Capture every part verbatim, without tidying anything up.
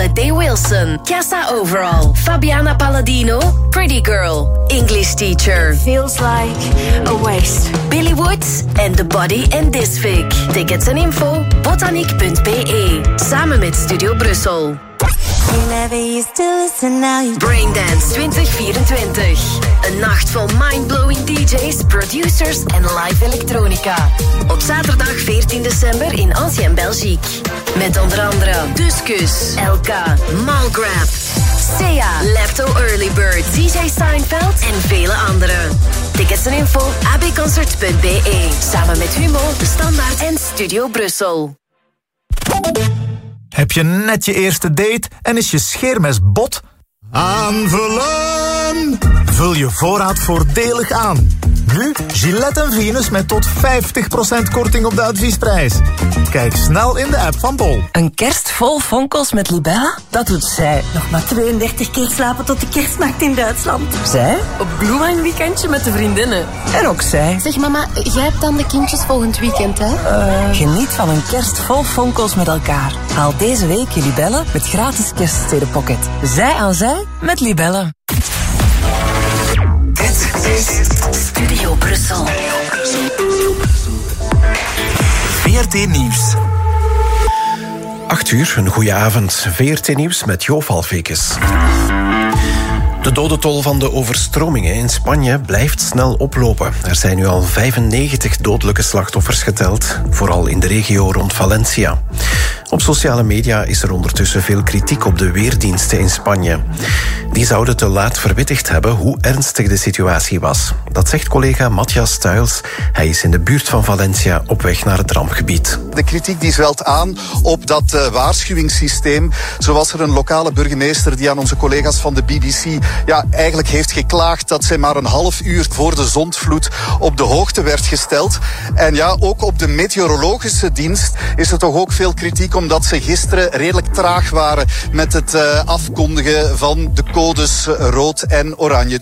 Day Wilson, Casa Overall, Fabiana Palladino, Pretty Girl, English Teacher. It feels like a waste. Billy Woods en The Body and Disfig. Tickets en info, botaniek punt b e. Samen met Studio Brussel. Braindance twintig vierentwintig. Een nacht vol mindblowing D J's, producers en live elektronica. Op zaterdag veertien december in Ancien Belgique. Met onder andere Duskus, L K, Malgrab, Sea, Lepto Early Bird, D J Seinfeld en vele anderen. Tickets en info a b concert punt b e. Samen met Humo, De Standaard en Studio Brussel. Heb je net je eerste date en is je scheermes bot? Aanvullen! Vul je voorraad voordelig aan. Nu Gillette en Venus met tot vijftig procent korting op de adviesprijs. Kijk snel in de app van Bol. Een kerst vol fonkels met Libella? Dat doet zij. Nog maar tweeëndertig keer slapen tot de kerstnacht in Duitsland. Zij? Op Gloeman weekendje met de vriendinnen. En ook zij. Zeg mama, jij hebt dan de kindjes volgend weekend, hè? Uh, Geniet van een kerst vol fonkels met elkaar. Haal deze week je Libelle met gratis kerststedenpocket. Zij aan zij met Libelle. Dit is Studio Brussel. V R T Nieuws. acht uur, een goeie avond. V R T Nieuws met Jo Valfekes. De dodentol van de overstromingen in Spanje blijft snel oplopen. Er zijn nu al vijfennegentig dodelijke slachtoffers geteld, vooral in de regio rond Valencia. Op sociale media is er ondertussen veel kritiek op de weerdiensten in Spanje. Die zouden te laat verwittigd hebben hoe ernstig de situatie was. Dat zegt collega Matthias Stuils. Hij is in de buurt van Valencia op weg naar het rampgebied. De kritiek die zwelt aan op dat uh, waarschuwingssysteem. Zo was er een lokale burgemeester die aan onze collega's van de B B C ja, eigenlijk heeft geklaagd dat zij maar een half uur voor de zondvloed op de hoogte werd gesteld. En ja, ook op de meteorologische dienst is er toch ook veel kritiek omdat ze gisteren redelijk traag waren met het uh, afkondigen van de codes rood en oranje.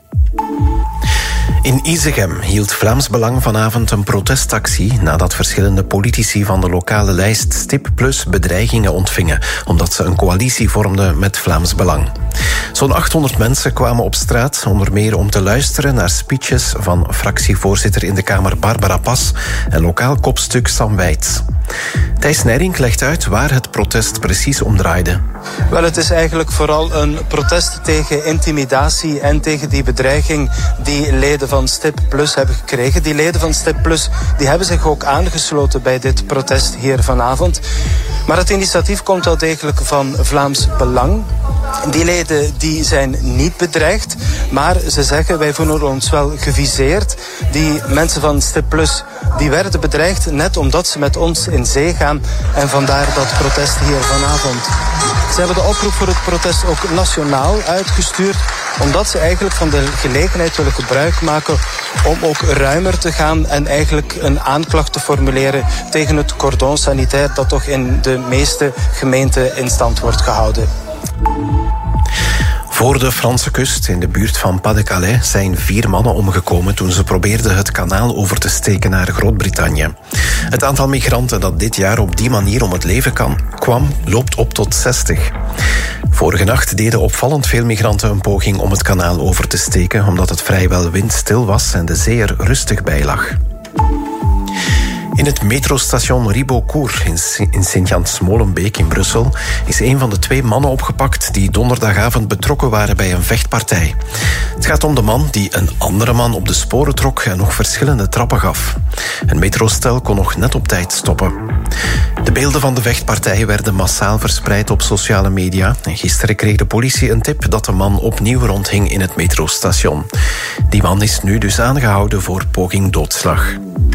In Izegem hield Vlaams Belang vanavond een protestactie nadat verschillende politici van de lokale lijst Stip Plus bedreigingen ontvingen, omdat ze een coalitie vormden met Vlaams Belang. Zo'n achthonderd mensen kwamen op straat, onder meer om te luisteren naar speeches van fractievoorzitter in de Kamer Barbara Pas en lokaal kopstuk Sam Wijts. Thijs Nijrink legt uit waar het protest precies om draaide. Wel, het is eigenlijk vooral een protest tegen intimidatie en tegen die bedreiging die leden van Stip Plus hebben gekregen. Die leden van Stip Plus die hebben zich ook aangesloten bij dit protest hier vanavond. Maar het initiatief komt wel degelijk van Vlaams Belang. Die leden die zijn niet bedreigd, maar ze zeggen wij voelen ons wel geviseerd. Die mensen van Stip Plus die werden bedreigd net omdat ze met ons in zee gaan en vandaar dat protest hier vanavond. Ze hebben de oproep voor het protest ook nationaal uitgestuurd, omdat ze eigenlijk van de gelegenheid willen gebruik maken om ook ruimer te gaan en eigenlijk een aanklacht te formuleren tegen het cordon sanitair dat toch in de meeste gemeenten in stand wordt gehouden. Voor de Franse kust, in de buurt van Pas-de-Calais, zijn vier mannen omgekomen toen ze probeerden het kanaal over te steken naar Groot-Brittannië. Het aantal migranten dat dit jaar op die manier om het leven kan, kwam, loopt op tot zestig. Vorige nacht deden opvallend veel migranten een poging om het kanaal over te steken, omdat het vrijwel windstil was en de zee er rustig bij lag. In het metrostation Ribeaucourt in Sint-Jans-Molenbeek in Brussel is een van de twee mannen opgepakt die donderdagavond betrokken waren bij een vechtpartij. Het gaat om de man die een andere man op de sporen trok en nog verschillende trappen gaf. Een metrostel kon nog net op tijd stoppen. De beelden van de vechtpartij werden massaal verspreid op sociale media en gisteren kreeg de politie een tip dat de man opnieuw rondhing in het metrostation. Die man is nu dus aangehouden voor poging doodslag.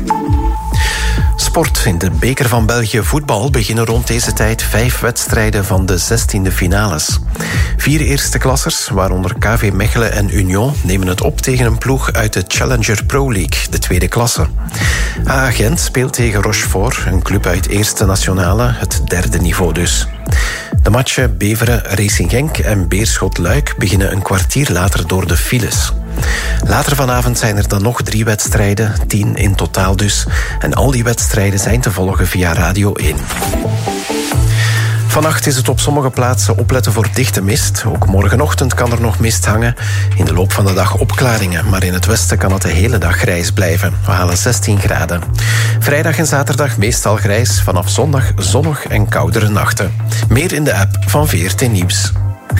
Sport. In de beker van België voetbal beginnen rond deze tijd vijf wedstrijden van de zestiende finales. Vier eerste klassers, waaronder K V Mechelen en Union, nemen het op tegen een ploeg uit de Challenger Pro League, de tweede klasse. A A Gent speelt tegen Rochefort, een club uit eerste nationale, het derde niveau dus. De matchen Beveren, Racing Genk en Beerschot Luik beginnen een kwartier later door de files. Later vanavond zijn er dan nog drie wedstrijden, tien in totaal dus. En al die wedstrijden zijn te volgen via Radio één. Vannacht is het op sommige plaatsen opletten voor dichte mist. Ook morgenochtend kan er nog mist hangen. In de loop van de dag opklaringen, maar in het westen kan het de hele dag grijs blijven. We halen zestien graden. Vrijdag en zaterdag meestal grijs. Vanaf zondag zonnig en koudere nachten. Meer in de app van V R T Nieuws.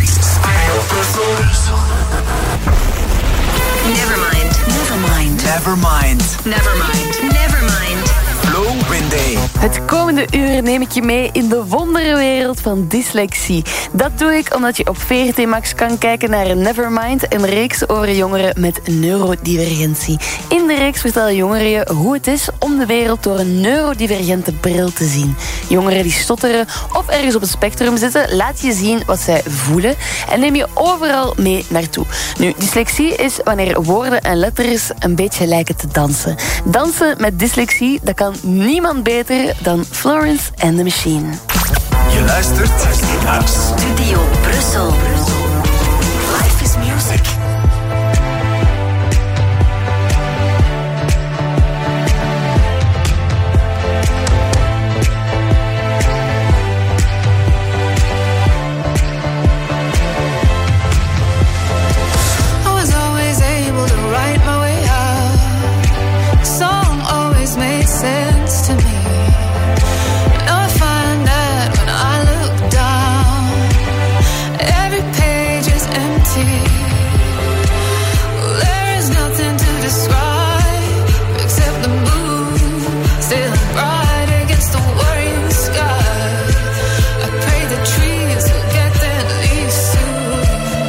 Nevermind. Nevermind. Nevermind. Nevermind. Nevermind. Flo Winday. Het komende uur neem ik je mee in de wonderenwereld van dyslexie. Dat doe ik omdat je op V R T Max kan kijken naar Nevermind, een reeks over jongeren met neurodivergentie. In de reeks vertellen jongeren je hoe het is om de wereld door een neurodivergente bril te zien. Jongeren die stotteren of ergens op het spectrum zitten, laat je zien wat zij voelen en neem je overal mee naartoe. Nu, dyslexie is wanneer woorden en letters een beetje lijken te dansen. Dansen met dyslexie, dat kan niemand beter dan Florence and the Machine. Je luistert naar Studio Brussel. Life is music. Sense to me. Now I find that when I look down, every page is empty. There is nothing to describe except the moon still bright against the worrying sky. I pray the trees will get their leaves soon.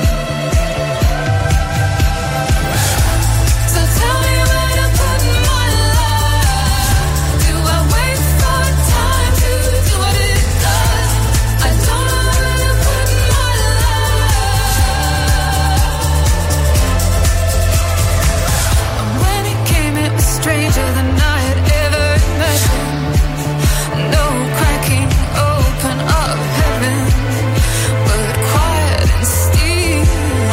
So tell me where to put my life. Do I wait for time to do what it does? I don't know where to put my life. And when it came, it was stranger than I had ever imagined. No cracking open of heaven, but quiet and still.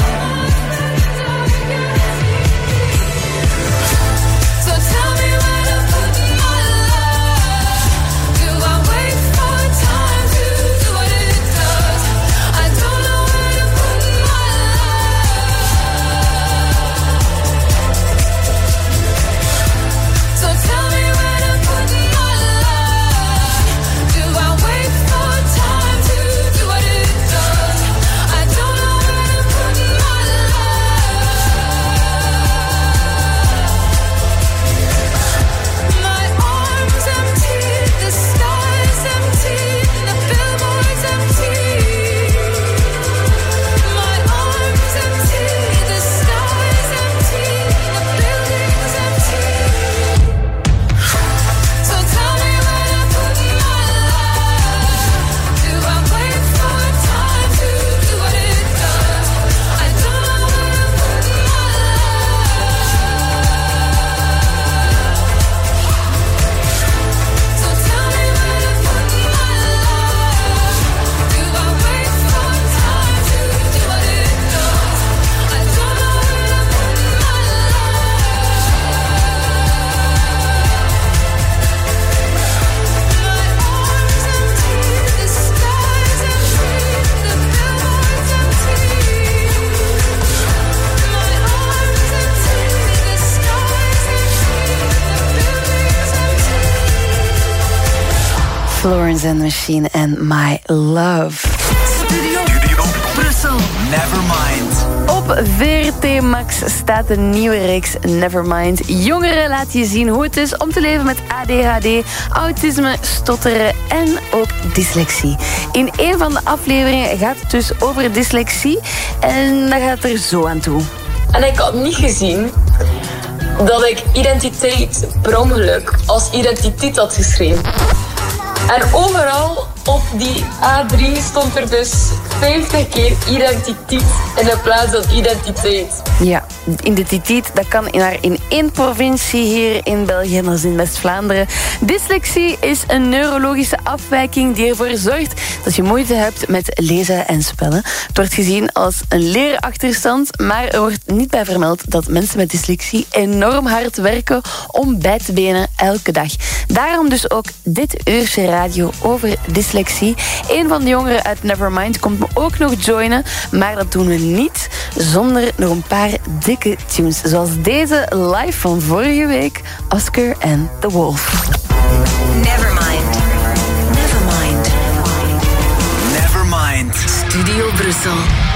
So tell me where to put my life. Do I wait for time to do what it does? I don't know where to put my life. So tell me where to put my life. Do I wait for time to do what it does? I don't know where to put my life. My arms empty, the sky's empty, the billboard's empty. My arms empty, the sky's empty, the building's empty. So tell me where to put my life. Do I wait for time to do what it does? I don't know where to put my life. So tell me where to put my life. Do I wait for time to do what it does? I don't know where to put my Florence and the Machine and My Love. Studio Brussel. Nevermind. Op V R T Max staat een nieuwe reeks Nevermind. Jongeren laten je zien hoe het is om te leven met A D H D, autisme, stotteren en ook dyslexie. In een van de afleveringen gaat het dus over dyslexie en dan gaat het er zo aan toe. En ik had niet gezien dat ik identiteit per ongeluk als identiteit had geschreven. En overal op die A drie stond er dus vijftig keer identiteit in de plaats van identiteit. Ja, identiteit, dat kan in, haar in één provincie hier in België, dat is in West-Vlaanderen. Dyslexie is een neurologische afwijking die ervoor zorgt dat je moeite hebt met lezen en spellen. Het wordt gezien als een leerachterstand, maar er wordt niet bij vermeld dat mensen met dyslexie enorm hard werken om bij te benen elke dag. Daarom dus ook dit uurtje radio over dyslexie. Een van de jongeren uit Nevermind komt me ook nog joinen, maar dat doen we niet zonder nog een paar dikke tunes. Zoals deze live van vorige week, Oscar and the Wolf. Nevermind. Nevermind. Nevermind. Studio Brussel.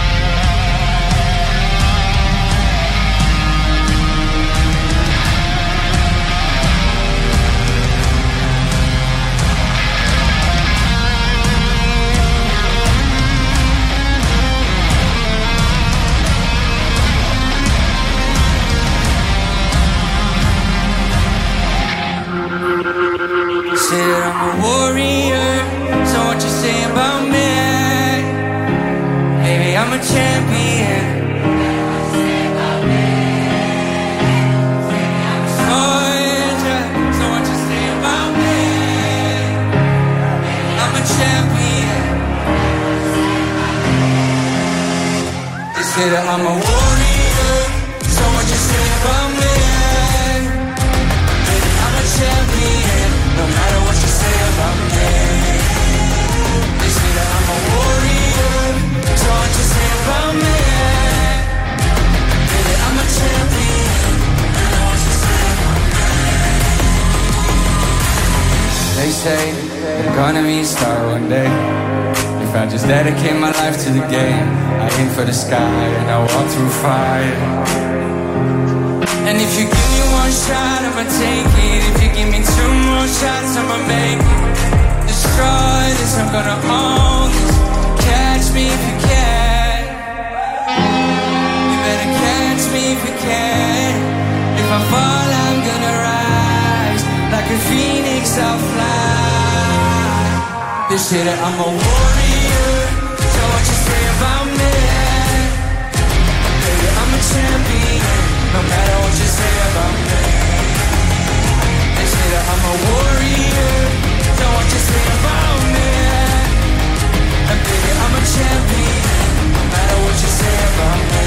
Said I'm a warrior, so what you say about me? Maybe I'm a champion. Soldier, so what you say about me? I'm a champion. They say that I'm a warrior, so what you say about me? Baby, I'm a champion. No matter what you say about me, they say that I'm a warrior. So what you say about me? Baby, I'm a champion. No matter what you say about me. They say I'm gonna be a star one day. If I just dedicate my life to the game, I aim for the sky and I walk through fire. And if you give me one shot, I'ma take it. If you give me two more shots, I'ma make it. Destroy this, I'm gonna own this. Catch me if you can. You better catch me if you can. If I fall, I'm gonna rise. Like a phoenix, I'll fly. They say that I'm a warrior. So what you say about me? Baby, I'm a champion. No matter what you say about me, they say that I'm a warrior. Know what you say about me, and baby I'm a champion. No matter what you say about me,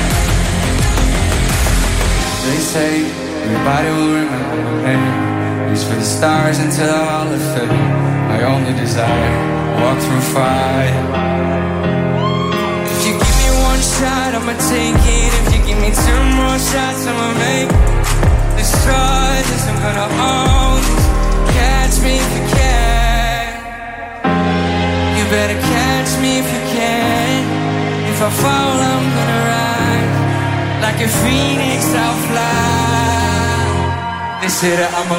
they say everybody will remember my name. Reach for the stars until the hall of fame. My only desire, walk through fire. If you give me one shot, I'ma take it. If you give me two more shots, I'ma make destroy this, I'm gonna own this. Catch me if you can. You better catch me if you can. If I fall, I'm gonna rise. Like a phoenix, I'll fly. They say that I'm a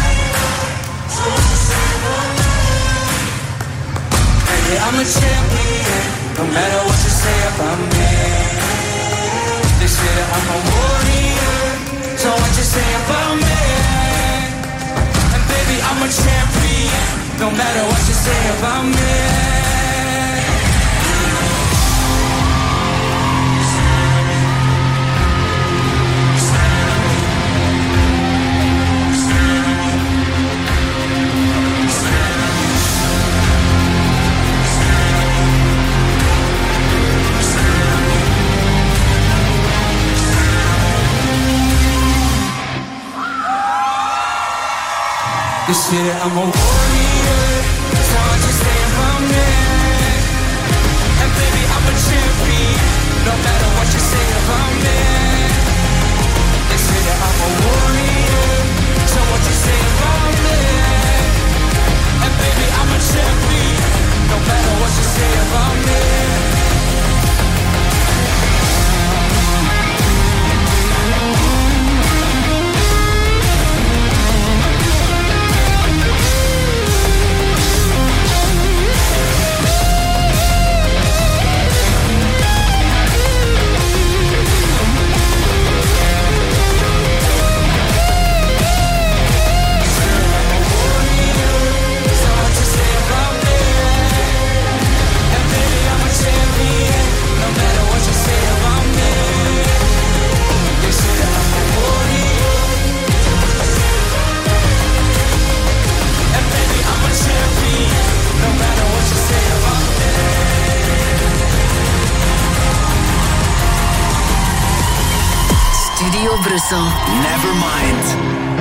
baby, I'm a champion. No matter what you say about me, they say that I'm a warrior. So what you say about me? And baby, I'm a champion. No matter what you say about me. You say that I'm a warrior. So what you say about me? And baby, I'm a champion. No matter what you say about me. They say that I'm a warrior. So what you say about me? And baby, I'm a champion. No matter what you say about me. Brussel. Nevermind.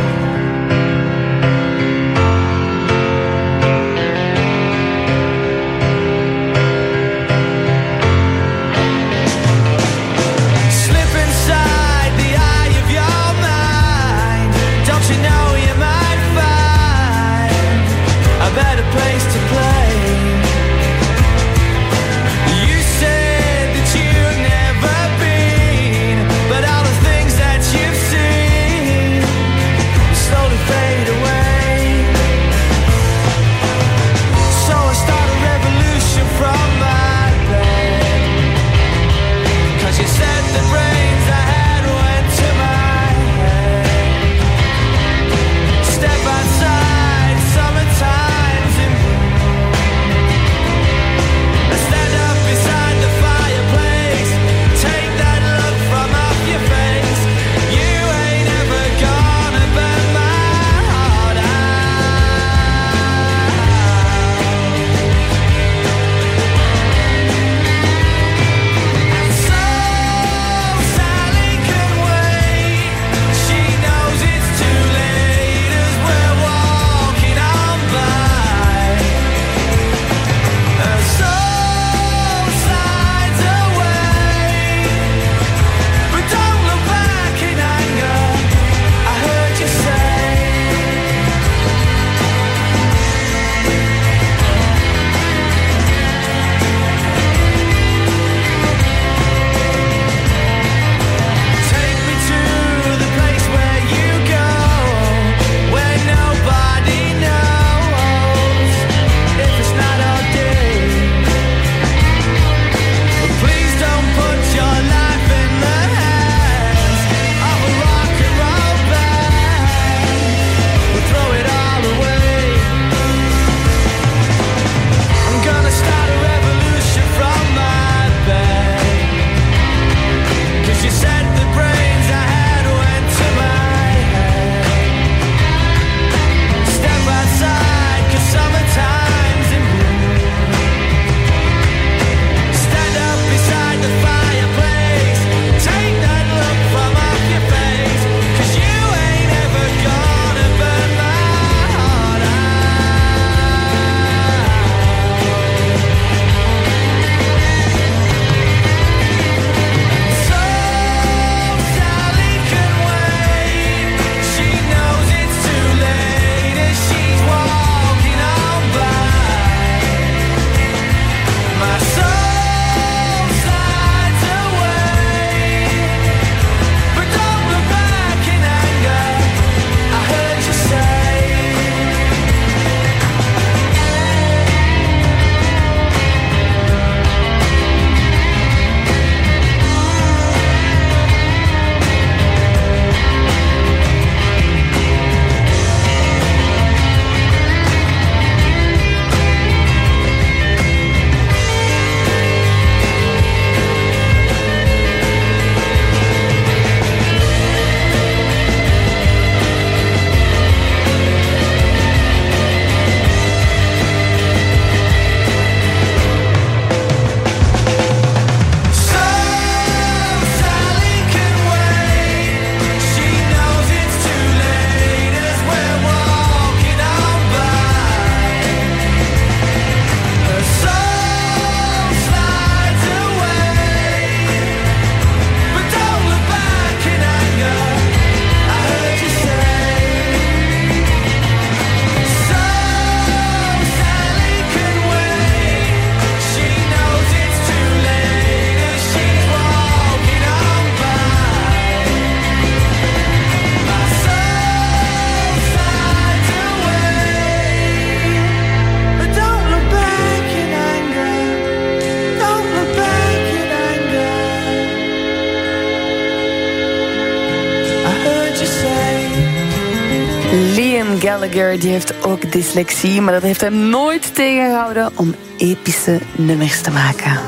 Liam Gallagher die heeft ook dyslexie, maar dat heeft hem nooit tegengehouden om epische nummers te maken.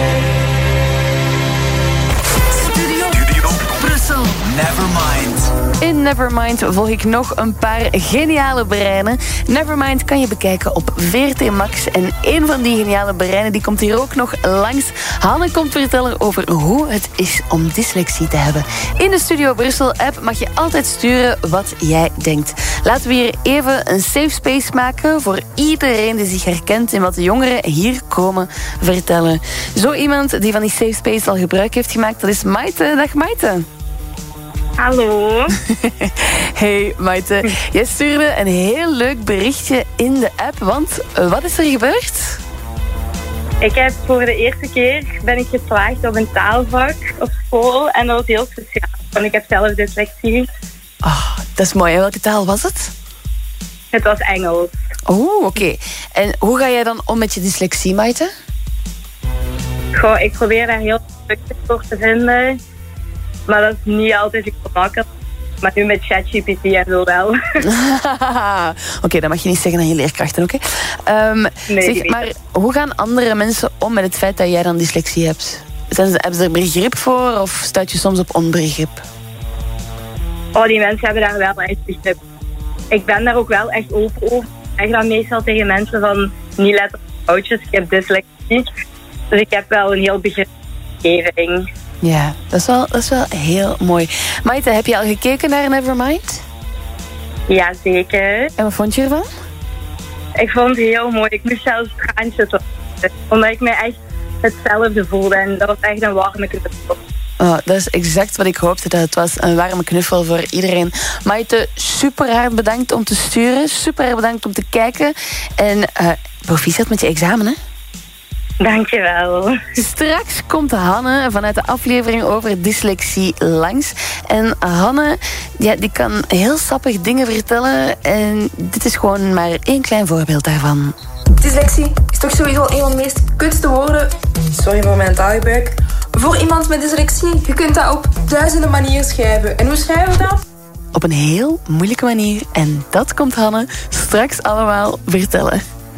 Studio, Studio Brussel. Nevermind. In Nevermind volg ik nog een paar geniale breinen. Nevermind kan je bekijken op V R T Max. En een van die geniale breinen die komt hier ook nog langs. Hanne komt vertellen over hoe het is om dyslexie te hebben. In de Studio Brussel-app mag je altijd sturen wat jij denkt. Laten we hier even een safe space maken voor iedereen die zich herkent in wat de jongeren hier komen vertellen. Zo iemand die van die safe space al gebruik heeft gemaakt, dat is Maite. Dag Maite. Hallo. Hey Maite, jij stuurde een heel leuk berichtje in de app, want wat is er gebeurd? Ik heb voor de eerste keer ben ik geslaagd op een taalvak op school en dat was heel speciaal, want ik heb zelf dyslexie. Oh, dat is mooi. En welke taal was het? Het was Engels. Oh, oké. Okay. En hoe ga jij dan om met je dyslexie, Maite? Goh, ik probeer daar heel veel stukjes voor te vinden. Maar dat is niet altijd gemakkelijk. Maar nu met ChatGPT en zo wel. Oké, okay, dat mag je niet zeggen aan je leerkrachten, oké? Okay? Um, nee, zeg, maar hoe gaan andere mensen om met het feit dat jij dan dyslexie hebt? Zijn ze, hebben ze er begrip voor of stuit je soms op onbegrip? Oh, die mensen hebben daar wel echt begrip. Ik ben daar ook wel echt open over. Ik zeg dan meestal tegen mensen van niet letten op foutjes, ik heb dyslexie. Dus ik heb wel een heel begripsgeving. Ja, dat is, wel, dat is wel heel mooi. Maite, heb je al gekeken naar Nevermind? Ja, zeker. En wat vond je ervan? Ik vond het heel mooi. Ik moest zelfs traantjes op. Omdat ik me echt hetzelfde voelde. En dat was echt een warme knuffel. Oh, dat is exact wat ik hoopte dat het was. Een warme knuffel voor iedereen. Maite, super hard bedankt om te sturen. Super hard bedankt om te kijken. En uh, proficiat met je examen, hè? Dankjewel. Straks komt Hanne vanuit de aflevering over dyslexie langs. En Hanne, ja, die kan heel sappig dingen vertellen. En dit is gewoon maar één klein voorbeeld daarvan. Dyslexie is toch sowieso een van de meest kutste woorden. Sorry voor mijn taalgebruik. Voor iemand met dyslexie, je kunt dat op duizenden manieren schrijven. En hoe schrijven we dat? Op een heel moeilijke manier. En dat komt Hanne straks allemaal vertellen.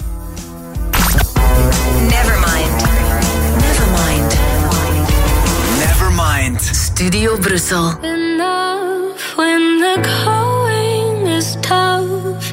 Nevermind. Nevermind. Nevermind. Studio Brussel. Enough when the going is tough.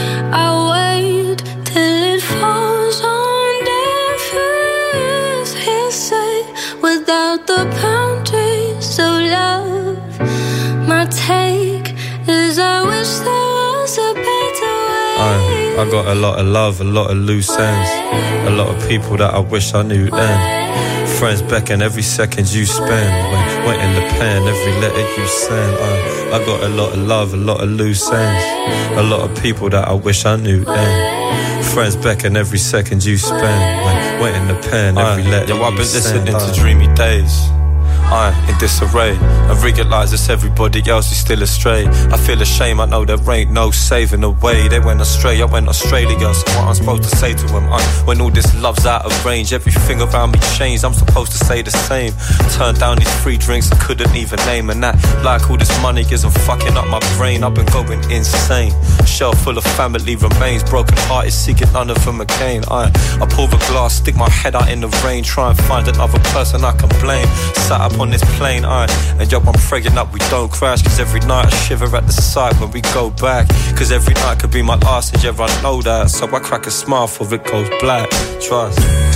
I wait till it falls on deaf ears. He said, without the boundaries of love. My take is I wish there was a better way. I, I got a lot of love, a lot of loose ends. A lot of people that I wish I knew then. Friends beckon every second you spend. Went, went in the pen, every letter you send. I, I got a lot of love, a lot of loose ends. A lot of people that I wish I knew then. Friends beckon every second you spend. Went, went in the pen, every I, letter yo, I've been listening to dreamy days. I in disarray. I realise it's everybody else who's still astray. I feel ashamed, I know there ain't no saving the way. They went astray, I went Australia. So what I'm supposed to say to them? I, when all this love's out of range, everything around me changed. I'm supposed to say the same. Turned down these free drinks I couldn't even name. And that, like all this money isn't fucking up my brain. I've been going insane. Shelf full of family remains. Broken hearted, seeking none of them again. I, I pull the glass, stick my head out in the rain. Try and find another person I can blame. Sat up on this plane, I and yo, I'm praying up we don't crash. Cause every night I shiver at the sight when we go back. Cause every night could be my last, and yeah, I know that. So I crack a smile before it goes black. Trust.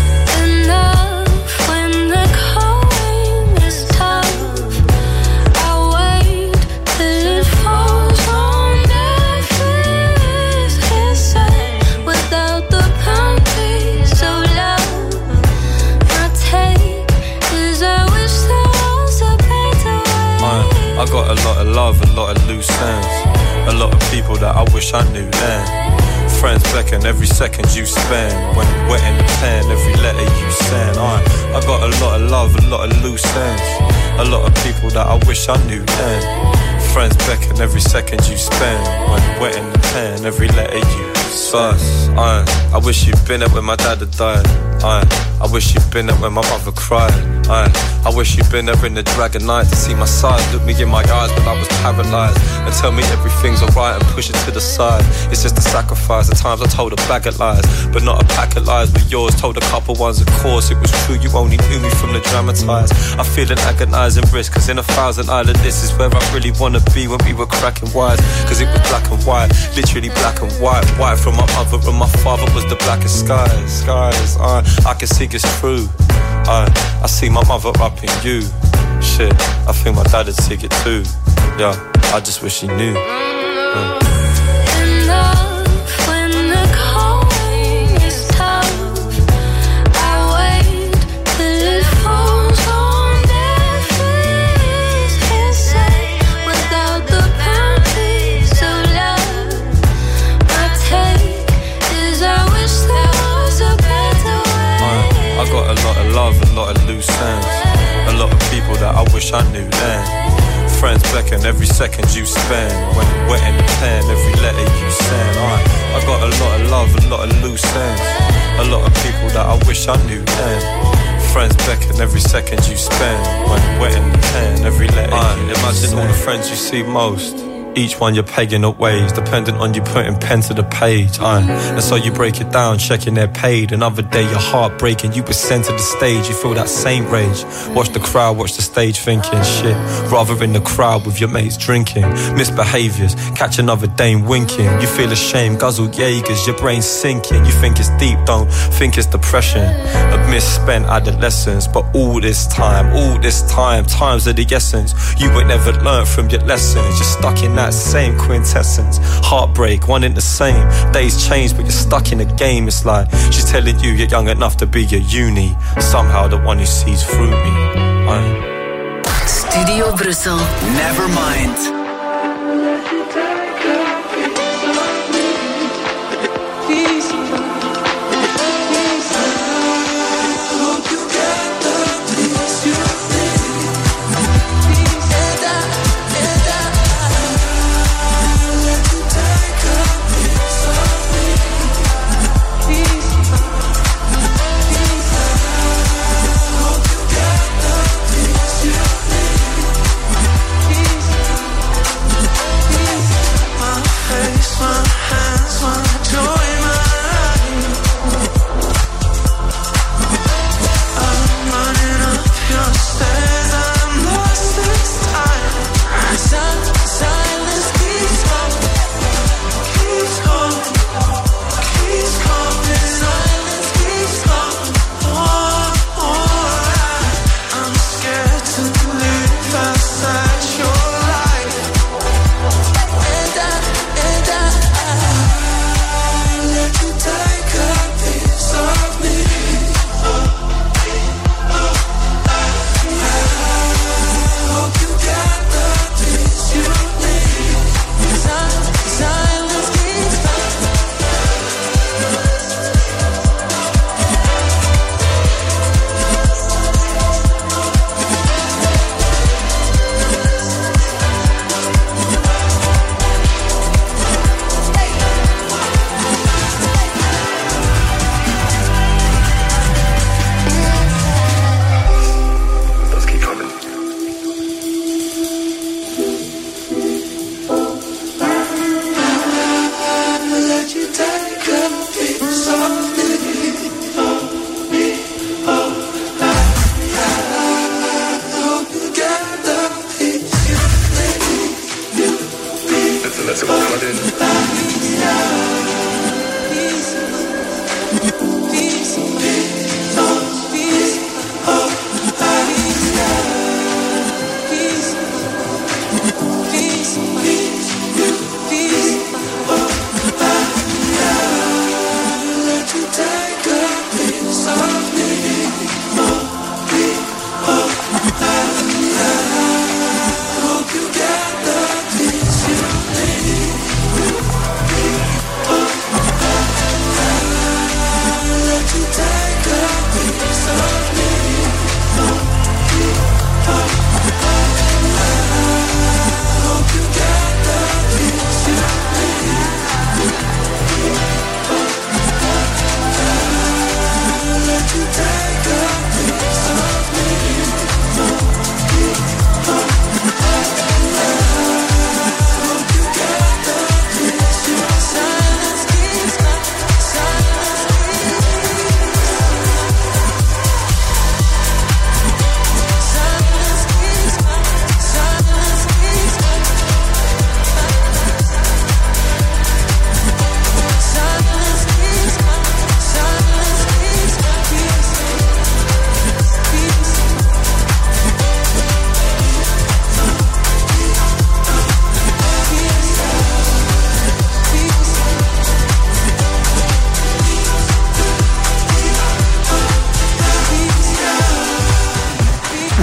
Enough when the going is tough. I wait till it falls on deaf ears. He said, without the boundaries of love. My take is I wish there was a better way. I, I got a lot of love, a lot of loose ends. A lot of people that I wish I knew then. Friends beckon every second you spend. When wet in the pen, every letter you send. I, I got a lot of love, a lot of loose ends. A lot of people that I wish I knew then. Friends beckon every second you spend. When wet in the pen, every letter you first. I, I wish you'd been there when my dad had died. Aye, I wish you'd been there when my mother cried. Aye, I wish you'd been there in the dragon night to see my side. Look me in my eyes, but I was paralysed. And tell me everything's alright and push it to the side. It's just a sacrifice. At times I told a bag of lies, but not a pack of lies with yours. Told a couple ones, of course it was true. You only knew me from the dramatised. I feel an agonising risk, cause in a thousand island this is where I really wanna be when we were cracking wise. Cause it was black and white, literally black and white. White from my mother and my father was the blackest skies. Skies, uh, I can see it's true. I, I see my mother up in you. Shit, I think my dad would see it too. Yeah, I just wish he knew. Uh. I got a lot of love, a lot of loose ends. A lot of people that I wish I knew then. Friends beckon every second you spend. When you're wetting the pen, every letter you send. Right. I got a lot of love, a lot of loose ends. A lot of people that I wish I knew then. Friends beckon every second you spend. When you're wetting the pen, every letter right. you Imagine send. All the friends you see most. Each one you're pegging up ways, dependent on you putting pen to the page. Aye. And so you break it down, checking they're paid. Another day your heart breaking, you were sent to the stage. You feel that same rage. Watch the crowd, watch the stage thinking shit. Rather in the crowd with your mates drinking. Misbehaviours, catch another dame winking. You feel ashamed, guzzle Jaegers, your brain's sinking. You think it's deep, don't think it's depression. A misspent adolescence. But all this time, all this time, times of the essence. You ain't never learned from your lessons. You're stuck in that same quintessence. Heartbreak, one in the same. Days change but you're stuck in a game. It's like she's telling you you're young enough to be your uni. Somehow the one who sees through me. I... Studio Brussel. Never mind.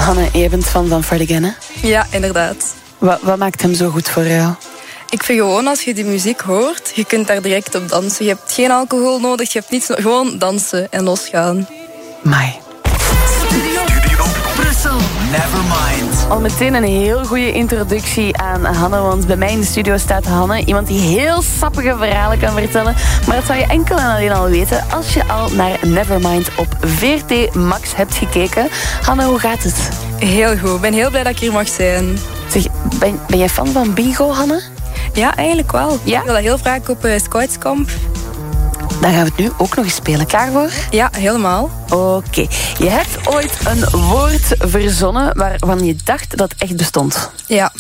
Hanne, jij bent fan van Fred Again, hè? Ja, inderdaad. Wat, wat maakt hem zo goed voor jou? Ik vind gewoon, als je die muziek hoort, je kunt daar direct op dansen. Je hebt geen alcohol nodig, je hebt niets nodig. Gewoon dansen en losgaan. Mai. Studio Brussel. Nevermind. Al meteen een heel goede introductie aan Hanne, want bij mij in de studio staat Hanne. Iemand die heel sappige verhalen kan vertellen. Maar dat zou je enkel en alleen al weten als je al naar Nevermind op V R T Max hebt gekeken. Hanne, hoe gaat het? Heel goed. Ik ben heel blij dat ik hier mag zijn. Zeg, ben, ben jij fan van bingo, Hanne? Ja, eigenlijk wel. Ja? Ik wil dat heel vaak op uh, Scoutskamp. Dan gaan we het nu ook nog eens spelen. Klaar voor? Ja, helemaal. Oké. Okay. Je hebt ooit een woord verzonnen waarvan je dacht dat het echt bestond. Ja.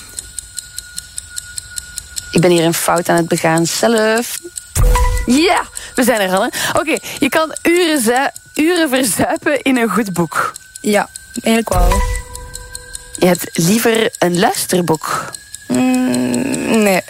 Ik ben hier een fout aan het begaan zelf. Ja, we zijn er, Hanne. Oké, okay, je kan uren, zu- uren verzuipen in een goed boek. Ja, eigenlijk wel. Je hebt liever een luisterboek? Mm, nee.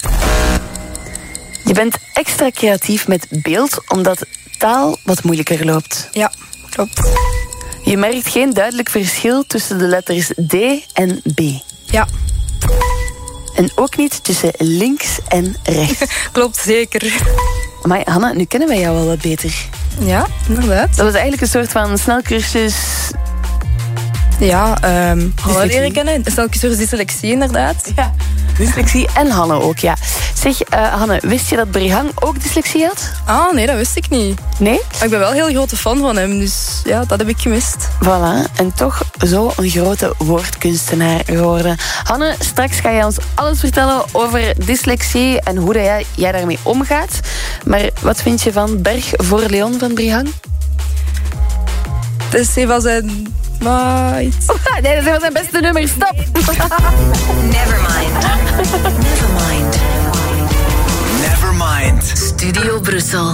Je bent extra creatief met beeld, omdat taal wat moeilijker loopt. Ja, klopt. Je merkt geen duidelijk verschil tussen de letters D en B. Ja. En ook niet tussen links en rechts. Klopt, zeker. Maar Hanne, nu kennen wij jou wel wat beter. Ja, inderdaad. Dat was eigenlijk een soort van snelcursus... Ja, um, Hanne leren kennen. Een snelcursus dyslexie, inderdaad. Ja. Dyslexie en Hanne ook, ja. Zeg, uh, Hanne, wist je dat Brihang ook dyslexie had? Ah, nee, dat wist ik niet. Nee? Maar ik ben wel een heel grote fan van hem, dus ja, dat heb ik gemist. Voilà, en toch zo een grote woordkunstenaar geworden. Hanne, straks ga jij ons alles vertellen over dyslexie en hoe dat jij, jij daarmee omgaat. Maar wat vind je van Berg voor Leon van Brihang? Dat is een van zijn... Maar iets... Oh, nee, dat is een van zijn beste nummers. Stop! Nevermind. Nevermind. Nevermind. Studio Brussel.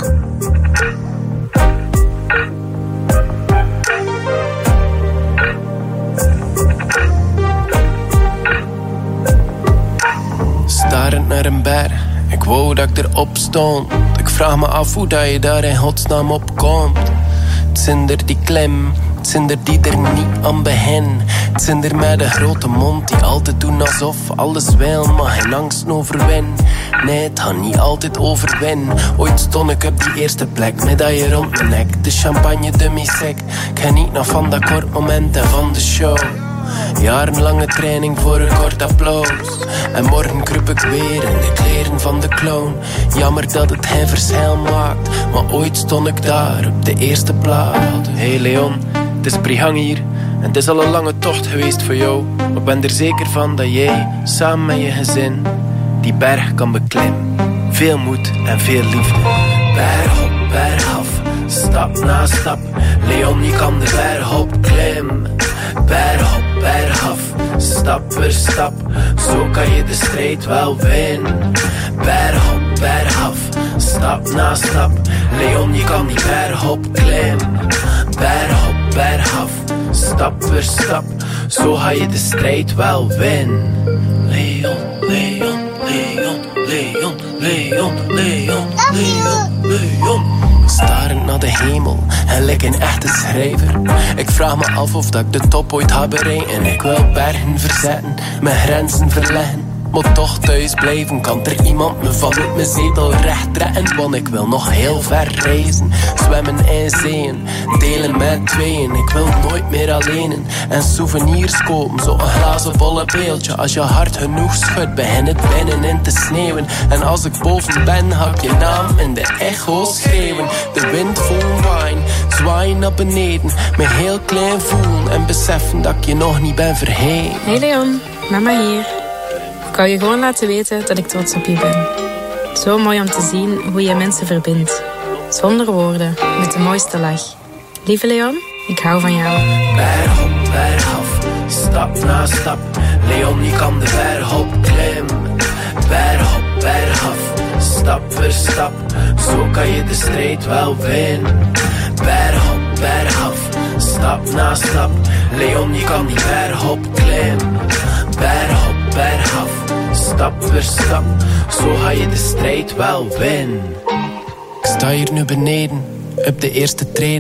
Starend naar een berg, ik wou dat ik erop stond. Ik vraag me af hoe dat je daar in godsnaam op komt. Het zijn er die klim, het zijn er die er niet aan begin. Het zijn er met een grote mond die altijd doen alsof alles wil, maar geen angst overwin. Nee, het gaat niet altijd overwin. Ooit stond ik op die eerste plek, medaille rond mijn nek. De champagne de misek, ik geniet nog van dat kort moment en van de show. Jarenlange training voor een kort applaus. En morgen kruip ik weer in de kleren van de clown. Jammer dat het geen verschil maakt, maar ooit stond ik daar op de eerste plaat. Hey Leon, het is Brihang hier. En het is al een lange tocht geweest voor jou. Maar ik ben er zeker van dat jij, samen met je gezin, die berg kan beklimmen. Veel moed en veel liefde. Berg op, berg af, stap na stap. Leon, je kan de berg op klimmen. Berg op, berg af, stap per stap. Zo kan je de strijd wel winnen. Berg op, berg af, stap na stap. Leon, je kan die berg op klimmen. Berg op, berg af, stap per stap. Zo ga je de strijd wel winnen. Leon, Leon, Leon, Leon, Leon, Leon, Leon, Leon. Starend naar de hemel en lijk een echte schrijver. Ik vraag me af of dat ik de top ooit ga bereiken. Ik wil bergen verzetten, mijn grenzen verleggen. Maar toch thuis blijven, kan er iemand me vanuit mijn zetel recht trekken. Want ik wil nog heel ver reizen, zwemmen in zeeën, delen met tweeën. Ik wil nooit meer alleen en souvenirs kopen. Zo'n glazen volle beeldje, als je hard genoeg schudt, begin het binnenin te sneeuwen. En als ik boven ben, ga ik je naam in de echo schreeuwen. De wind vol wijn, zwaaien naar beneden, me heel klein voelen en beseffen dat ik je nog niet ben vergeten. Hey Leon, mama hier. Ik wou je gewoon laten weten dat ik trots op je ben. Zo mooi om te zien hoe je mensen verbindt. Zonder woorden, met de mooiste lach. Lieve Leon, ik hou van jou. Berg op, berg af, stap na stap. Leon, je kan de berg op klimmen. Berg op, berg af, stap per stap. Zo kan je de strijd wel winnen. Berg op, berg af, stap na stap. Leon, je kan die berg op klimmen. Berg op, berg af, stap per stap. Zo ga je de strijd wel winnen. Ik sta hier nu beneden, op de eerste trede.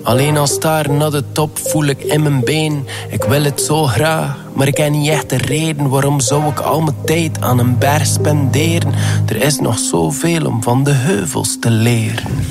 Alleen al staren naar de top voel ik in mijn been. Ik wil het zo graag, maar ik heb niet echt de reden. Waarom zou ik al mijn tijd aan een berg spenderen? Er is nog zoveel om van de heuvels te leren.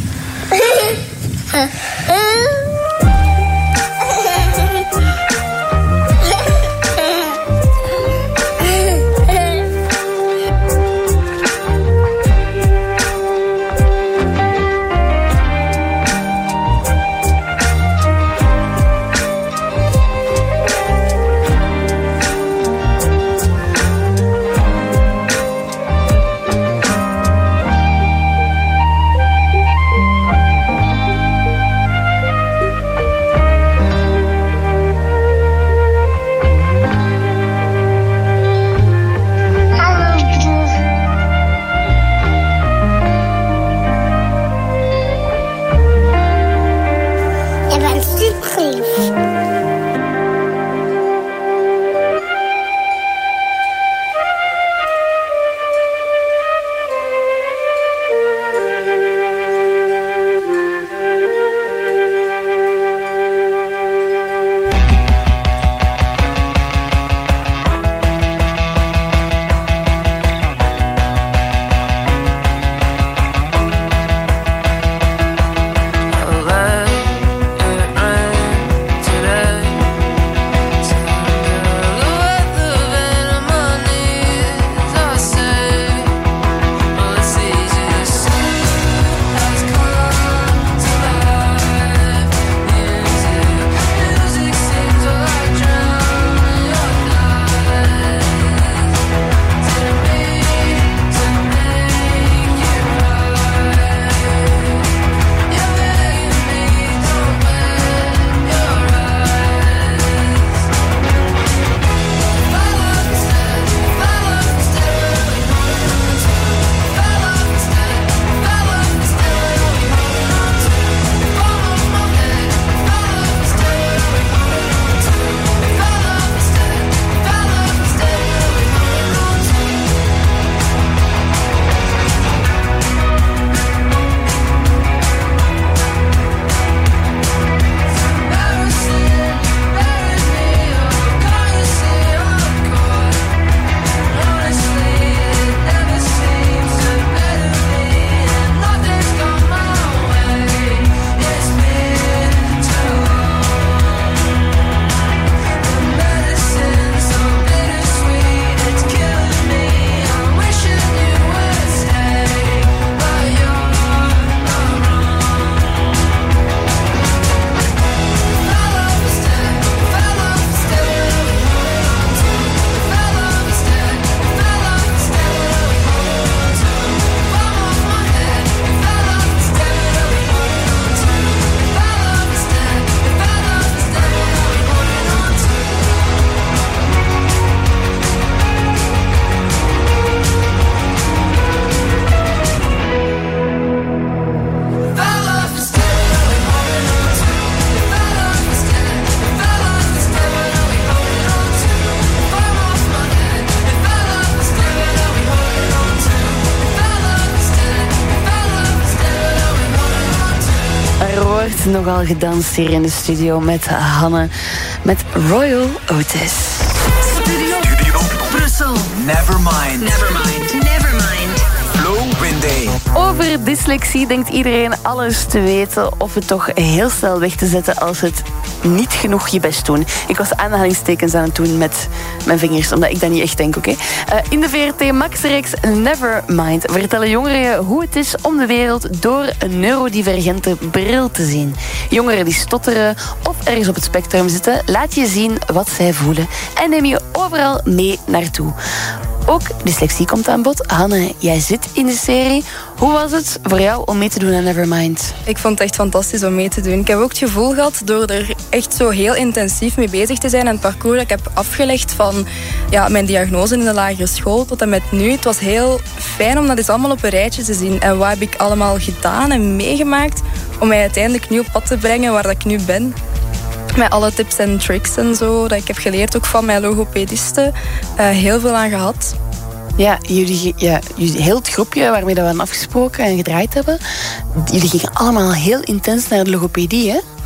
Nogal gedanst hier in de studio met Hanne, met Royal Otis. Studio, Studio Brussel. Nevermind. Nevermind. Nevermind. Flo Windey. Over dyslexie denkt iedereen alles te weten of het toch heel snel weg te zetten als het niet genoeg je best doen. Ik was aanhalingstekens aan het doen met mijn vingers, omdat ik dat niet echt denk, oké? Okay? Uh, in de V R T Max-reeks Nevermind vertellen jongeren je hoe het is om de wereld door een neurodivergente bril te zien. Jongeren die stotteren of ergens op het spectrum zitten, laat je zien wat zij voelen en neem je overal mee naartoe. Ook dyslexie komt aan bod. Hanne, jij zit in de serie. Hoe was het voor jou om mee te doen aan Nevermind? Ik vond het echt fantastisch om mee te doen. Ik heb ook het gevoel gehad, door er echt zo heel intensief mee bezig te zijn, en het parcours dat ik heb afgelegd van ja, mijn diagnose in de lagere school tot en met nu. Het was heel fijn om dat eens allemaal op een rijtje te zien. En wat heb ik allemaal gedaan en meegemaakt om mij uiteindelijk nu op pad te brengen waar dat ik nu ben. Met alle tips en tricks en zo dat ik heb geleerd, ook van mijn logopediste. Uh, heel veel aan gehad. Ja, jullie, ja, jullie, heel het groepje waarmee we hebben afgesproken en gedraaid hebben, jullie gingen allemaal heel intens naar de logopedie, hè?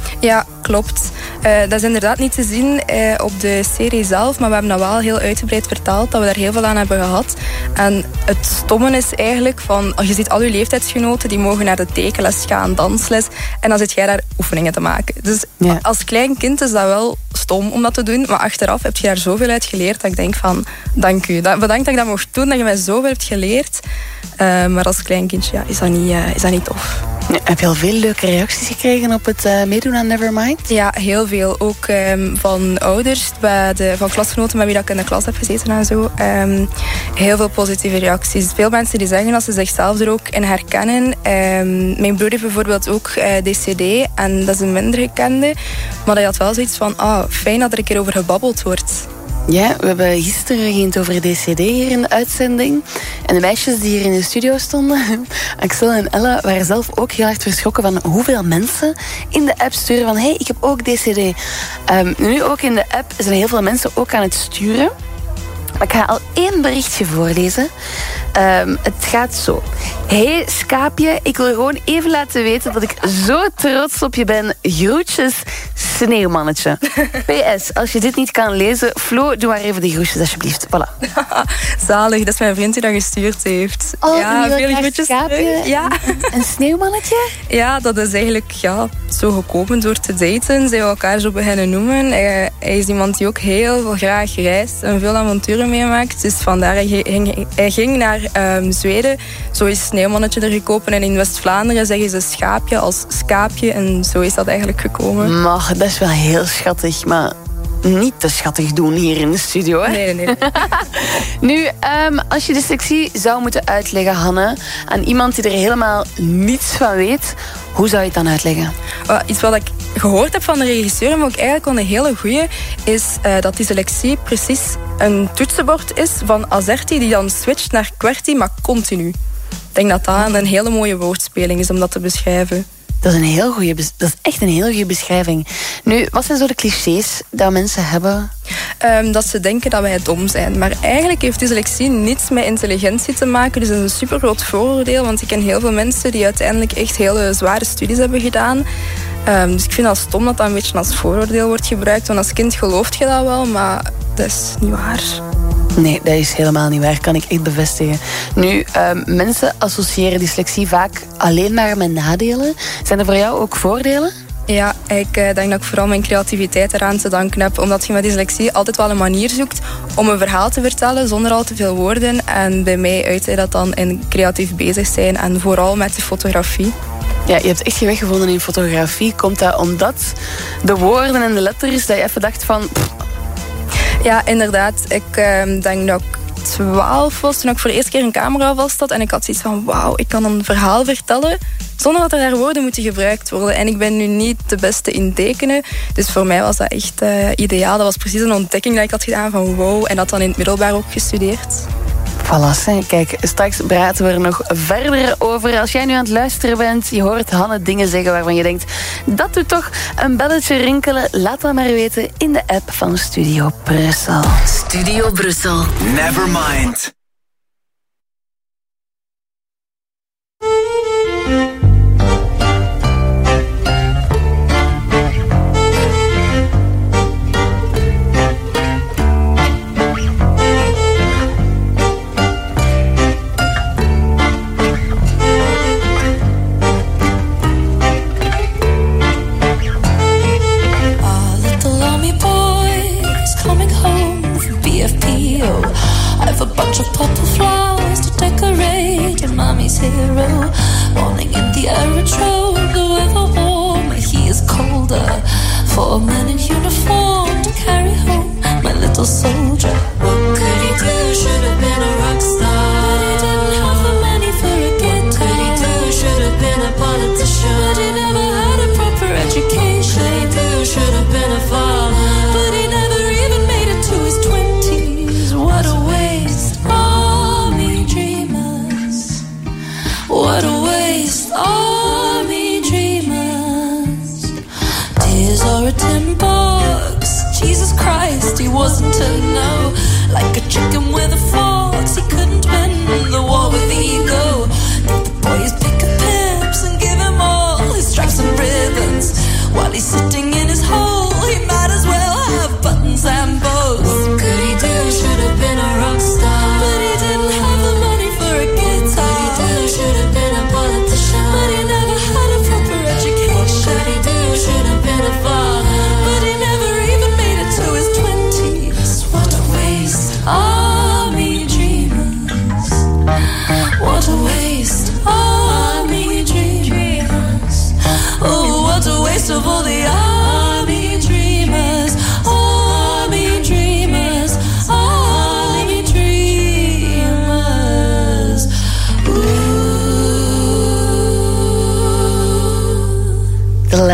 Ja, klopt. Uh, dat is inderdaad niet te zien uh, op de serie zelf, maar we hebben dat wel heel uitgebreid vertaald, dat we daar heel veel aan hebben gehad. En het stomme is eigenlijk van, als je ziet al je leeftijdsgenoten, die mogen naar de tekenles gaan, dansles, en dan zit jij daar oefeningen te maken. Dus ja. Als klein kind is dat wel stom om dat te doen, maar achteraf heb je daar zoveel uit geleerd, dat ik denk van, dank u. Bedankt dat ik dat mocht doen, dat je mij zoveel hebt geleerd. Uh, maar als klein kindje ja, is, dat niet, uh, is dat niet tof. Ja, heb je al veel leuke reacties gekregen op het uh, meedoen aan Nevermind? Ja, heel veel. Ook um, van ouders, bij de, van klasgenoten met wie ik in de klas heb gezeten en zo. Um, heel veel positieve reacties. Veel mensen die zeggen dat ze zichzelf er ook in herkennen. Um, mijn broer heeft bijvoorbeeld ook uh, D C D en dat is een minder gekende. Maar hij had wel zoiets van, ah, fijn dat er een keer over gebabbeld wordt. Ja, we hebben gisteren ging over D C D hier in de uitzending. En de meisjes die hier in de studio stonden, Axel en Ella, waren zelf ook heel hard verschrokken van hoeveel mensen in de app sturen van hey, ik heb ook D C D. Um, nu ook in de app zijn heel veel mensen ook aan het sturen. Maar ik ga al één berichtje voorlezen. Um, het gaat zo. Hey Schaapje, ik wil gewoon even laten weten dat ik zo trots op je ben. Groetjes, Sneeuwmannetje. P S, als je dit niet kan lezen, Flo, doe maar even de groetjes alsjeblieft. Voilà. Zalig, dat is mijn vriend die dat gestuurd heeft. Oh, ja, veel groetjes. Schaapje, ja. Een Sneeuwmannetje? Ja, dat is eigenlijk ja, zo gekomen door te daten. Zij elkaar zo beginnen noemen. Hij, hij is iemand die ook heel veel graag reist en veel avonturen meemaakt. Dus vandaar, hij ging, hij ging naar um, Zweden. Zo is Sneeuwmannetje er gekomen. En in West-Vlaanderen zeggen ze schaapje als schaapje. En zo is dat eigenlijk gekomen. Maar dat is wel heel schattig, maar niet te schattig doen hier in de studio, hè? Nee, nee. Nu, um, als je dyslexie zou moeten uitleggen, Hanne, aan iemand die er helemaal niets van weet, hoe zou je het dan uitleggen? Uh, iets wat ik gehoord heb van de regisseur, en wat ik eigenlijk wel een hele goeie, is uh, dat dyslexie precies een toetsenbord is van Azerty die dan switcht naar QWERTY, maar continu. Ik denk dat dat een hele mooie woordspeling is om dat te beschrijven. Dat is, een heel goeie, dat is echt een heel goede beschrijving. Nu, wat zijn zo de clichés dat mensen hebben? Um, dat ze denken dat wij dom zijn. Maar eigenlijk heeft dyslexie niets met intelligentie te maken. Dus dat is een super groot vooroordeel. Want ik ken heel veel mensen die uiteindelijk echt hele zware studies hebben gedaan. Um, dus ik vind het stom dat dat een beetje als vooroordeel wordt gebruikt. Want als kind gelooft je dat wel, maar dat is niet waar. Nee, dat is helemaal niet waar, kan ik echt bevestigen. Nu, um, mensen associëren dyslexie vaak alleen maar met nadelen. Zijn er voor jou ook voordelen? Ja, ik uh, denk dat ik vooral mijn creativiteit eraan te danken heb. Omdat je met dyslexie altijd wel een manier zoekt om een verhaal te vertellen zonder al te veel woorden. En bij mij uit hij dat dan in creatief bezig zijn en vooral met de fotografie. Ja, je hebt echt je weg gevonden in fotografie. Komt dat omdat de woorden en de letters, dat je even dacht van... Pff. Ja, inderdaad. Ik uh, denk dat ik twaalf was toen ik voor de eerste keer een camera vast had. En ik had zoiets van, wauw, ik kan een verhaal vertellen zonder dat er daar woorden moeten gebruikt worden. En ik ben nu niet de beste in tekenen. Dus voor mij was dat echt uh, ideaal. Dat was precies een ontdekking dat ik had gedaan van wow. En dat dan in het middelbaar ook gestudeerd. Voilà, kijk, straks praten we er nog verder over. Als jij nu aan het luisteren bent, je hoort Hanne dingen zeggen waarvan je denkt, dat doet toch een belletje rinkelen. Laat dat maar weten in de app van Studio Brussel. Studio Brussel. Nevermind. Hero, morning in the aerodrome, the weather warm, he is colder. For a man in uniform to carry home my little soldier. What could he do? Should have been a rock star. But he didn't have the money for a guitar. Could he do? Should have been a politician. But he never had a proper education. Could he do? Should have been a father. But he never even made it to his twenties. What a waste. Army dreamers. What a waste, army dreamers. Tears are a tin box. Jesus Christ, he wasn't to know. Like a chicken with a fox, he couldn't win the war with ego. Give the boy his pick of pips and give him all his stripes and ribbons while he's sitting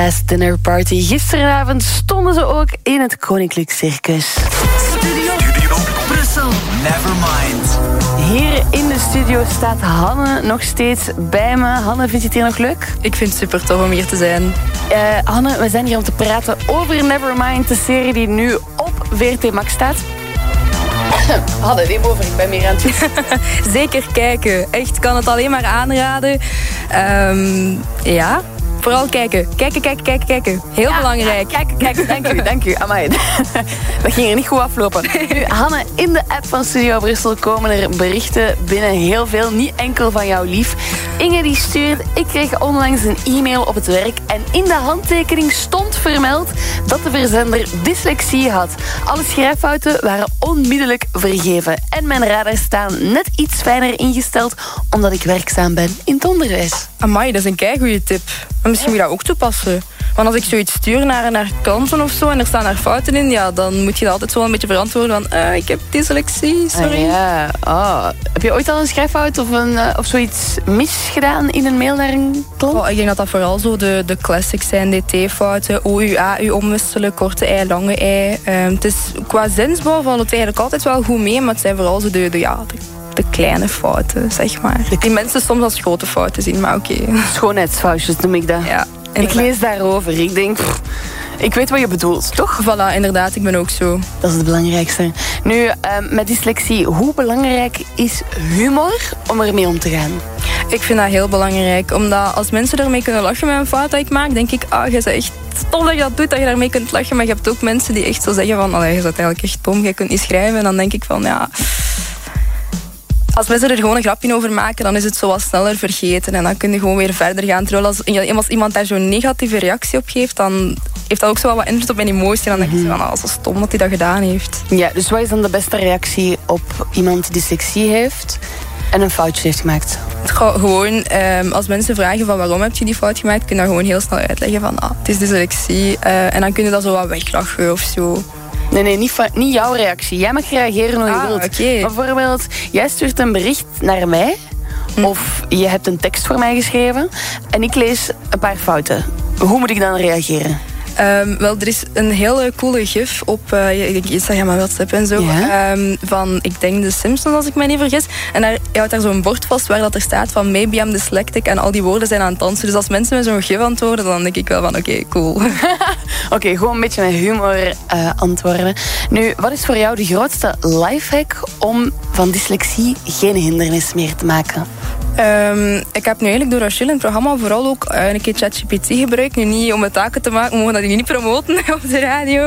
Last Dinner Party. Gisteravond stonden ze ook in het Koninklijk Circus. Studio, Studio Brussel. Nevermind. Hier in de studio staat Hanne nog steeds bij me. Hanne, vind je het hier nog leuk? Ik vind het super tof om hier te zijn. Uh, Hanne, we zijn hier om te praten over Nevermind, de serie die nu op V R T Max staat. Hanne, neem over, ik ben meer aan het Zeker kijken. Echt, kan het alleen maar aanraden. Um, ja... Vooral kijken. Kijken, kijken, kijken, kijken. Heel ja, belangrijk. Ja, kijken, kijken. Dank u, dank u. Amai. Dat ging er niet goed aflopen. Nu, Hanne, in de app van Studio Brussel komen er berichten binnen. Heel veel, niet enkel van jou lief. Inge die stuurt, ik kreeg onlangs een e-mail op het werk en in de handtekening stond vermeld dat de verzender dyslexie had. Alle schrijffouten waren onmiddellijk vergeven. En mijn radars staan net iets fijner ingesteld omdat ik werkzaam ben in het onderwijs. Amai, dat is een keigoeie tip. Maar misschien moet je dat ook toepassen. Want als ik zoiets stuur naar, naar klanten of zo en er staan daar fouten in, ja, dan moet je dat altijd zo een beetje verantwoorden van uh, ik heb dyslexie, sorry. Ah, ja. Oh. Heb je ooit al een schrijffout of, een, uh, of zoiets misgedaan in een mail naar een klant? Oh, ik denk dat dat vooral zo de, de classics zijn, D T-fouten, O U A U omwisselen, korte ei, lange ei. Um, het is, qua zinsbouw valt het eigenlijk altijd wel goed mee, maar het zijn vooral zo de, de, ja, de, de kleine fouten, zeg maar. Die mensen soms als grote fouten zien, maar oké. Okay. Schoonheidsfoutjes noem ik dat. Ja. Ik lees daarover. Ik denk, pff, ik weet wat je bedoelt, toch? Voilà, inderdaad, ik ben ook zo. Dat is het belangrijkste. Nu, uh, met dyslexie, hoe belangrijk is humor om ermee om te gaan? Ik vind dat heel belangrijk, omdat als mensen ermee kunnen lachen met een fout dat ik maak, denk ik, ah, je bent echt stom dat je dat doet, dat je daarmee kunt lachen. Maar je hebt ook mensen die echt zo zeggen van, allee, je bent eigenlijk echt dom, je kunt niet schrijven. En dan denk ik van, ja... Als mensen er gewoon een grapje over maken, dan is het zo wat sneller vergeten. En dan kun je gewoon weer verder gaan. Terwijl als, als iemand daar zo'n negatieve reactie op geeft, dan heeft dat ook zo wat invloed op mijn emotie. En dan denk je van, ah, zo stom dat hij dat gedaan heeft. Ja, dus wat is dan de beste reactie op iemand die dyslexie heeft en een foutje heeft gemaakt? Gewoon, um, als mensen vragen van waarom heb je die fout gemaakt, kun je dat gewoon heel snel uitleggen van, ah, het is dyslexie. Uh, en dan kun je dat zo wat weglachen of zo. Nee, nee, niet, van, niet jouw reactie. Jij mag reageren hoe je ah, wilt. Okay. Bijvoorbeeld, jij stuurt een bericht naar mij. Hm. Of je hebt een tekst voor mij geschreven. En ik lees een paar fouten. Hoe moet ik dan reageren? Um, wel, er is een hele coole gif op uh, Instagram en WhatsApp en zo. Ja? Um, van, ik denk de Simpsons, als ik me niet vergis. En daar, je houdt daar zo'n bord vast waar dat er staat van maybe I'm dyslexic. En al die woorden zijn aan het dansen. Dus als mensen met zo'n gif antwoorden, dan denk ik wel van oké, okay, cool. Oké, okay, gewoon een beetje met humor uh, antwoorden. Nu, wat is voor jou de grootste lifehack om van dyslexie geen hindernis meer te maken? Um, ik heb nu eigenlijk door Achille in het programma vooral ook uh, een keer ChatGPT gebruikt. Nu niet om het taken te maken, we mogen dat niet promoten op de radio.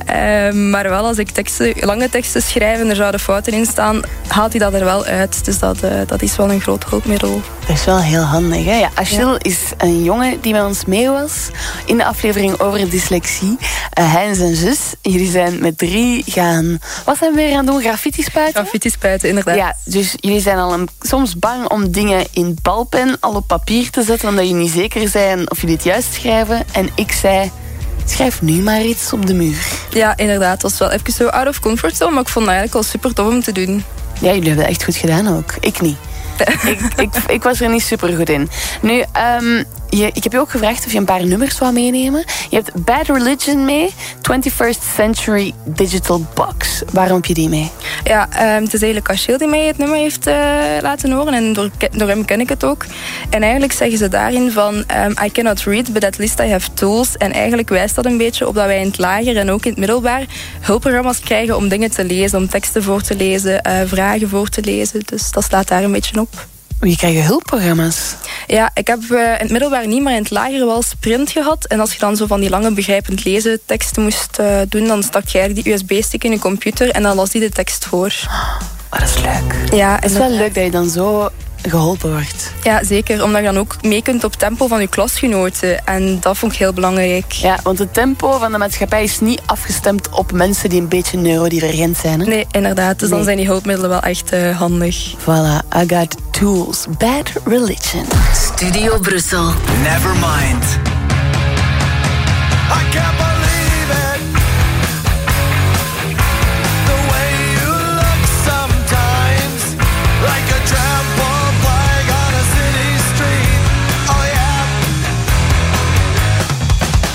Um, maar wel als ik teksten, lange teksten schrijf en er zouden fouten in staan, haalt hij dat er wel uit. Dus dat, uh, dat is wel een groot hulpmiddel. Dat is wel heel handig, hè? Ja, Achille ja. is een jongen die met ons mee was in de aflevering over dyslexie. Uh, hij en zijn zus, jullie zijn met drie gaan... Wat zijn we weer aan het doen? Graffiti spuiten? Graffiti spuiten, inderdaad. Ja, dus jullie zijn al een, soms bang om dingen in balpen al op papier te zetten, omdat je niet zeker bent of jullie het juist schrijven. En ik zei, schrijf nu maar iets op de muur. Ja, inderdaad. Het was wel even zo out of comfort zone, maar ik vond het eigenlijk wel super tof om te doen. Ja, jullie hebben dat echt goed gedaan ook. Ik niet. ik, ik, ik was er niet super goed in. Nu, um, je, ik heb je ook gevraagd of je een paar nummers wou meenemen. Je hebt Bad Religion mee, twenty-first Century Digital Box. Waarom heb je die mee? Ja, um, het is eigenlijk Achille die mij het nummer heeft uh, laten horen. En door, door hem ken ik het ook. En eigenlijk zeggen ze daarin van um, I cannot read, but at least I have tools. En eigenlijk wijst dat een beetje op dat wij in het lager en ook in het middelbaar hulpprogramma's krijgen om dingen te lezen, om teksten voor te lezen, uh, vragen voor te lezen. Dus dat slaat daar een beetje op. Je krijgt hulpprogramma's? Ja, ik heb uh, in het middelbaar niet, maar in het lager wel Sprint gehad. En als je dan zo van die lange begrijpend lezen teksten moest uh, doen, dan stak je eigenlijk die U S B-stick in je computer en dan las die de tekst voor. Oh, dat is leuk. Ja, het is wel leuk dat je dan zo geholpen wordt. Ja, zeker. Omdat je dan ook mee kunt op tempo van je klasgenoten. En dat vond ik heel belangrijk. Ja, want het tempo van de maatschappij is niet afgestemd op mensen die een beetje neurodivergent zijn. Hè? Nee, inderdaad. Dus nee. Dan zijn die hulpmiddelen wel echt uh, handig. Voilà, I got tools. Bad Religion. Studio Brussel. Nevermind. I can't believe it. The way you look sometimes. Like a trampled flag on a city street. Oh yeah.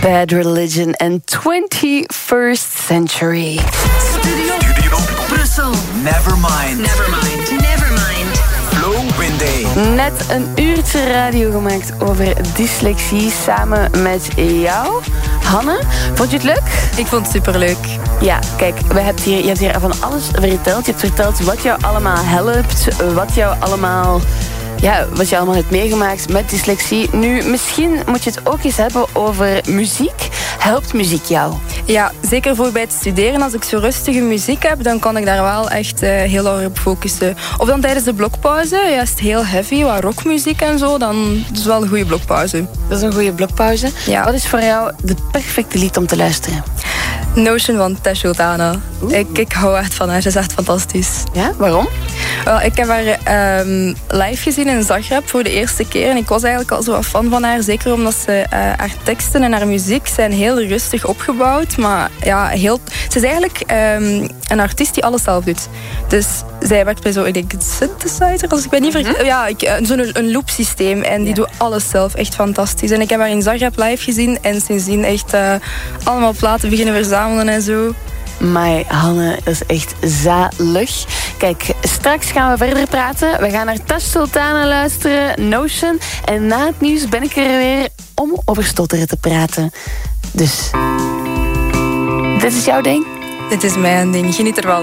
Bad Religion en twenty-first Century. Studio Brussel. Nevermind. Nevermind. Nevermind. Flo Winday. Net een uurtje radio gemaakt over dyslexie samen met jou, Hanne. Vond je het leuk? Ik vond het superleuk. Ja, kijk, we hebben hier, je hebt hier van alles verteld. Je hebt verteld wat jou allemaal helpt, wat jou allemaal... Ja, wat je allemaal hebt meegemaakt met dyslexie. Nu, misschien moet je het ook eens hebben over muziek. Helpt muziek jou? Ja, zeker voor bij het studeren. Als ik zo rustige muziek heb, dan kan ik daar wel echt uh, heel erg op focussen. Of dan tijdens de blokpauze, juist heel heavy, wat rockmuziek en zo, dan is het wel een goede blokpauze. Dat is een goede blokpauze. Ja. Wat is voor jou de perfecte lied om te luisteren? Notion van Tash Sultana. Ik, ik hou echt van haar, ze is echt fantastisch. Ja, waarom? Wel, ik heb haar um, live gezien in Zagreb voor de eerste keer. En ik was eigenlijk al zo wat fan van haar. Zeker omdat ze uh, haar teksten en haar muziek zijn heel rustig opgebouwd. Maar ja, heel, ze is eigenlijk um, een artiest die alles zelf doet. Dus zij werkt bij zo'n, ik denk, synthesizer, als ik weet niet ver... Mm-hmm. Ja, zo'n een loopsysteem. En die ja. doet alles zelf. Echt fantastisch. En ik heb haar in Zagreb live gezien. En sindsdien echt uh, allemaal platen beginnen verzamelen en zo. Maar Hanne, dat is echt zalig. Kijk, straks gaan we verder praten. We gaan naar Tash Sultana luisteren, Notion. En na het nieuws ben ik er weer om over stotteren te praten. Dus, dit is jouw ding? Dit is mijn ding, geniet ervan.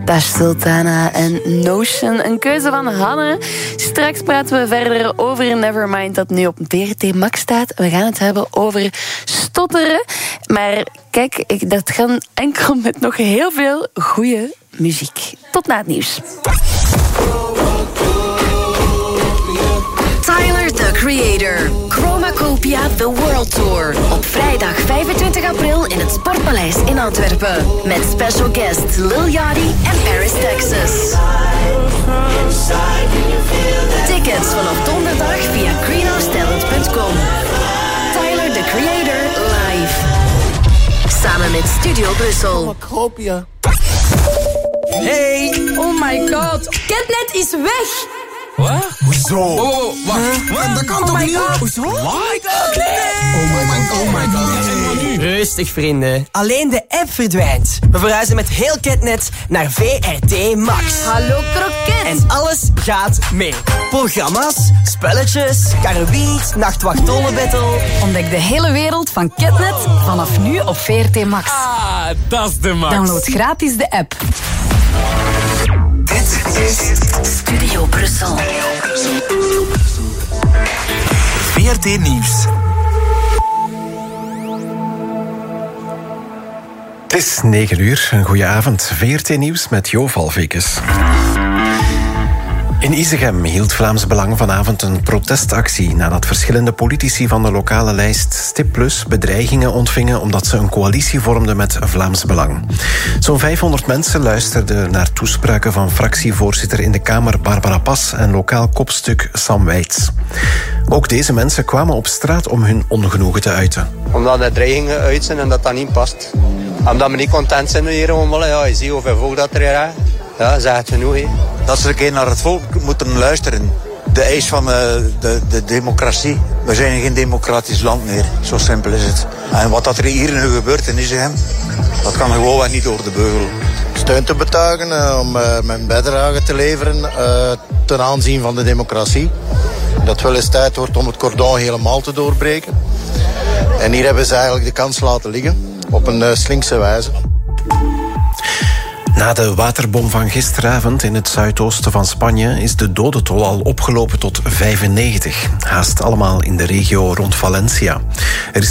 Dash Sultana en Notion. Een keuze van Hanne. Straks praten we verder over Nevermind dat nu op V R T Max staat. We gaan het hebben over stotteren. Maar kijk, ik, dat gaan enkel met nog heel veel goede muziek. Tot na het nieuws. Tyler, the Creator. Chromacopia The World Tour. Op vrijdag vijfentwintig april in het Sportpaleis in Antwerpen. Met special guests Lil Yachty en Paris, Texas. Tickets vanaf donderdag via greenhouse talent punt com. Tyler, the Creator, live. Samen met Studio Brussel. Chromacopia. Hey! Oh my god, Catnet is weg! Wat? Hoezo? Oh, oh, wacht. Huh? Dat kan oh toch niet? God. Hoezo? What? Oh my god, oh my god. Rustig, vrienden. Alleen de app verdwijnt. We verhuizen met heel Catnet naar V R T Max. Hallo, kroket. En alles gaat mee. Programma's, spelletjes, karrebiet, nachtwacht battle. Ontdek de hele wereld van Catnet vanaf nu op V R T Max. Ah, dat is de max. Download gratis de app. Dit is Studio Brussel. V R T Nieuws. Het is negen uur, een goeie avond. V R T Nieuws met Jo Valvekes. In Isegem hield Vlaams Belang vanavond een protestactie nadat verschillende politici van de lokale lijst Stip Plus bedreigingen ontvingen omdat ze een coalitie vormden met Vlaams Belang. Zo'n vijfhonderd mensen luisterden naar toespraken van fractievoorzitter in de Kamer Barbara Pas en lokaal kopstuk Sam Weits. Ook deze mensen kwamen op straat om hun ongenoegen te uiten. Omdat er dreigingen uit zijn en dat dat niet past. Omdat we niet content zijn hier, gewoon, ja, je ziet hoeveel volk dat er is. Ja, zeg het genoeg. He. Dat ze een keer naar het volk moeten luisteren. De eis van uh, de, de democratie. We zijn geen democratisch land meer. Zo simpel is het. En wat dat er hier nu gebeurt in Isegem, dat kan gewoon niet door de beugel. Steun te betuigen uh, om uh, mijn bijdrage te leveren uh, ten aanzien van de democratie. Dat wel eens tijd wordt om het cordon helemaal te doorbreken. En hier hebben ze eigenlijk de kans laten liggen. Op een uh, slinkse wijze. Na de waterbom van gisteravond in het zuidoosten van Spanje is de dodentol al opgelopen tot vijfennegentig. Haast allemaal in de regio rond Valencia. Er is